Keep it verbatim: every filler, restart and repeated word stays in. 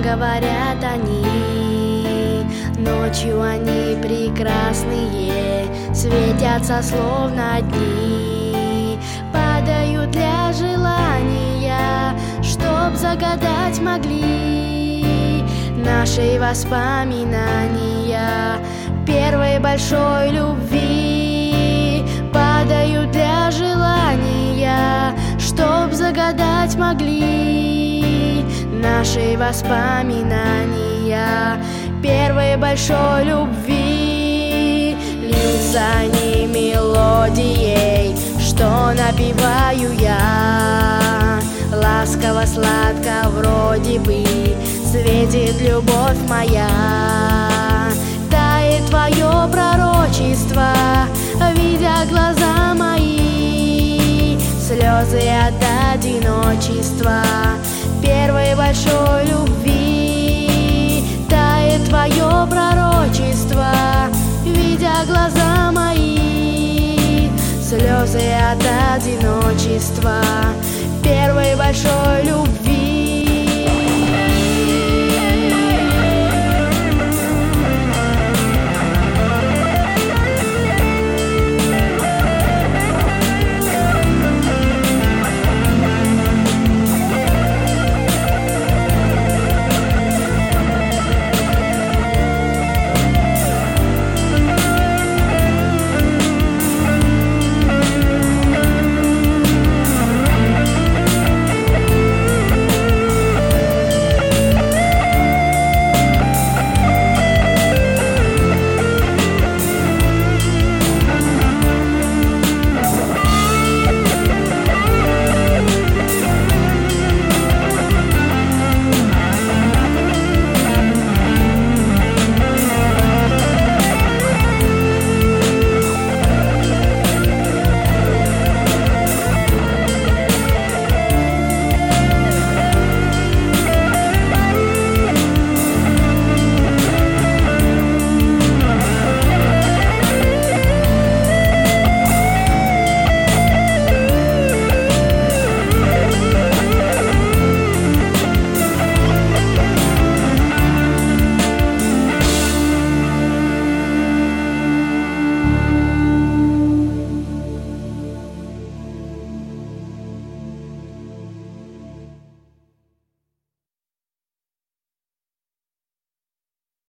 говорят они. Ночью они прекрасные, светятся словно дни. Падают для желания, чтоб загадать могли наши воспоминания первой большой любви. Падают для желания, чтоб загадать могли наши воспоминания первой большой любви. Льются они мелодией, что напеваю я. Ласково, сладко вроде бы светит любовь моя. Тает твое пророчество, видя глаза мои, слезы от одиночества первой большой любви. Тает твое пророчество, видя глаза мои, слезы от одиночества первой большой любви.